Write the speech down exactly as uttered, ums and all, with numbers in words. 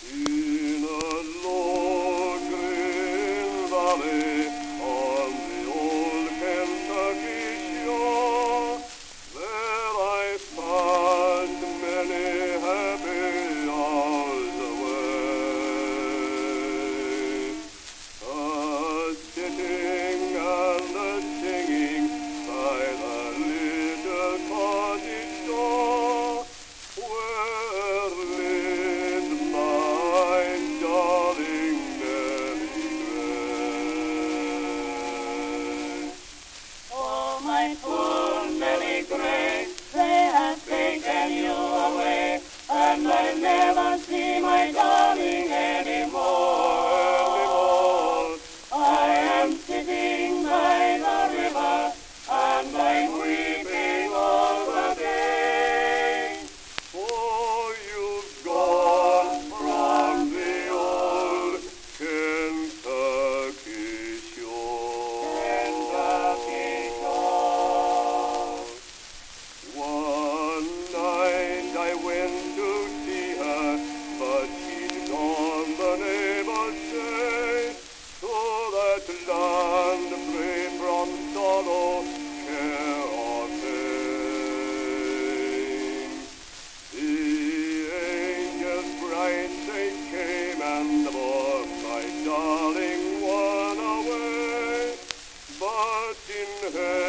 In a low green valley on the old Kentucky shore, there I spent many happy hours away, a sitting and a singing by the little cottage door, where lived my darling Mary Gray. Oh, my poor Mary Gray, they have taken you away, and I'll never see my darling anymore. I am sitting by the river, and I'm weeping all the day. For you've gone from the old Kentucky shore. Kentucky shore. One night I went to see her, but she'd gone, the neighbors say, to that land free from sorrow, care or pain. The angels bright they came and bore my darling one away, but in heaven